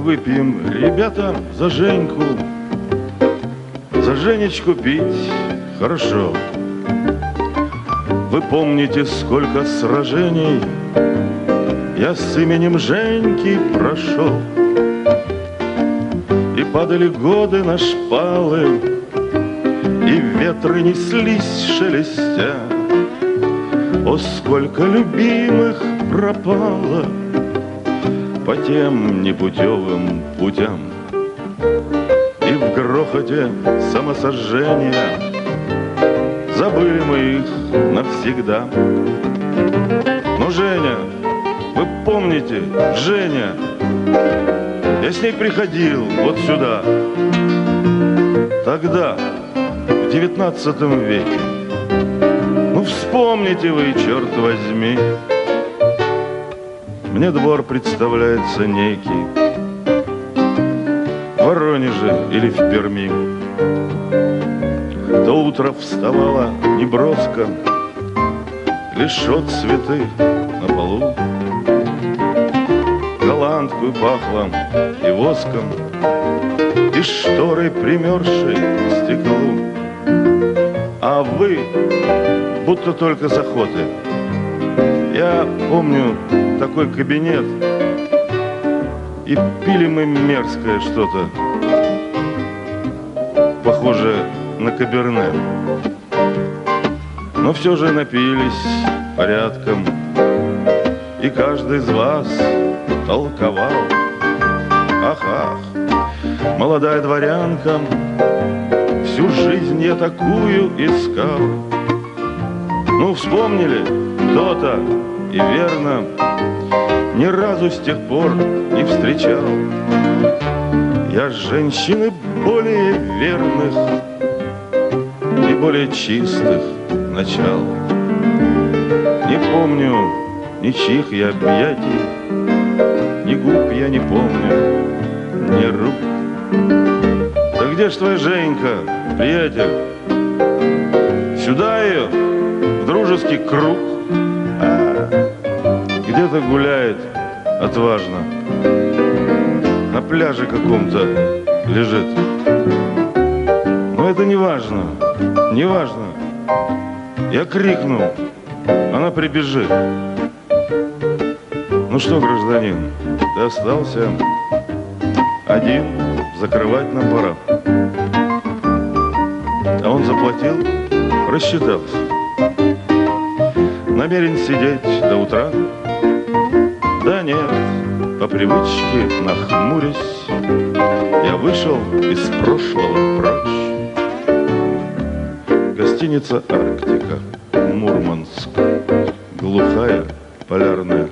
выпьем, ребята, за Женьку. За Женечку пить хорошо. Вы помните, сколько сражений я с именем Женьки прошел. И падали годы на шпалы, и ветры неслись шелестя. О, сколько любимых пропало по тем непутевым путям. И в грохоте самосожжения забыли мы их навсегда. Но Женя, вы помните, Женя, я с ней приходил вот сюда, тогда, в 19 веке. Ну вспомните вы, черт возьми. Мне двор представляется некий в Воронеже или в Перми. То утро вставала неброско, лишь отцветы на полу. Голландкой пахло и воском, и шторой, примерзшей к стеклу. А вы будто только с охоты. Я помню такой кабинет, и пили мы мерзкое что-то, похожее на каберне. Но все же напились порядком, и каждый из вас толковал. Ах, ах, молодая дворянка, всю жизнь я такую искал. Ну, вспомнили, то-то, и верно, ни разу с тех пор не встречал я женщины более верных и более чистых начал. Не помню ничьих я объятий, ни губ я не помню, ни рук. Да где ж твоя Женька, приятель? Сюда ее, в дружеский круг. Где-то гуляет отважно, на пляже каком-то лежит. Но это не важно, не важно. Я крикнул, она прибежит. Ну что, гражданин, ты остался один, закрывать нам пора. А он заплатил, рассчитался. Намерен сидеть до утра? Да нет, по привычке нахмурясь, я вышел из прошлого прочь. Гостиница «Арктика», Мурманск, глухая полярная